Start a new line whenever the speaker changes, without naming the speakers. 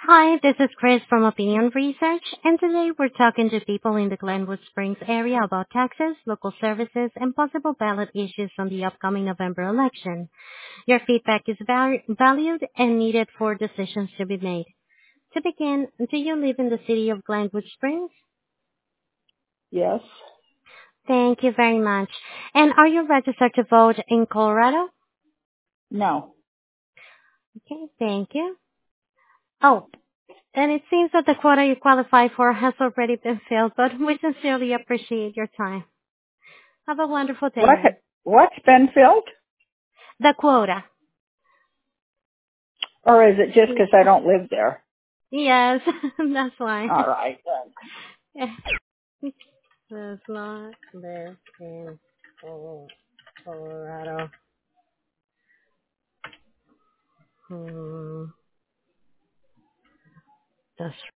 Hi, this is Chris from Opinion Research, and today we're talking to people in the Glenwood Springs area about taxes, local services, and possible ballot issues from the upcoming November election. Your feedback is valued and needed for decisions to be made. To begin, do you live in the city of Glenwood Springs?
Yes.
Thank you very much. And are you registered to vote in Colorado?
No.
Okay, thank you. Oh, and it seems that the quota you qualify for has already been filled, but we sincerely appreciate your time. Have a wonderful day
What?
now.
What's been filled?
The quota.
Or is it just because I don't live there?
Yes, that's why.
All right.
Does not live in Colorado. Hmm. That's